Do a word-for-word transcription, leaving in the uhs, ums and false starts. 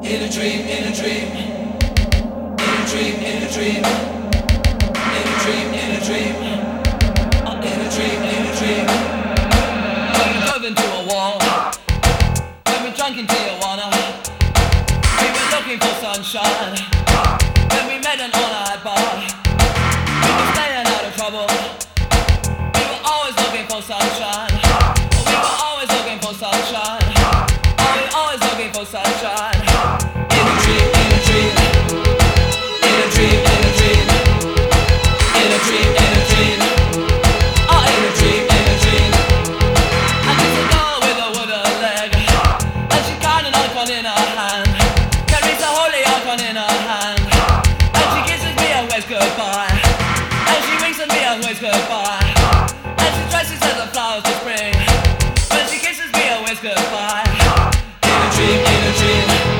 In a dream, in a dream, in a dream, in a dream, in a dream, in a dream, in a dream, in a dream. When we drove into a wall, when we drank in Tijuana, we were looking for sunshine. When we met an all-night bar, we were staying out of trouble. We were always looking for sunshine. We were always looking for sunshine. Oh, we were always looking for sunshine. In a dream, in a dream, in a dream, in a dream, in a dream, in a dream, oh, in a dream, in a dream. And there's a girl with a wooden leg, and she carried an icon in her hand, carries a holy icon in her hand, and she kisses me and waves goodbye, and she winks at me and waves goodbye, and she dresses as the flowers of spring, when she kisses me and waves goodbye. In a dream, in a dream.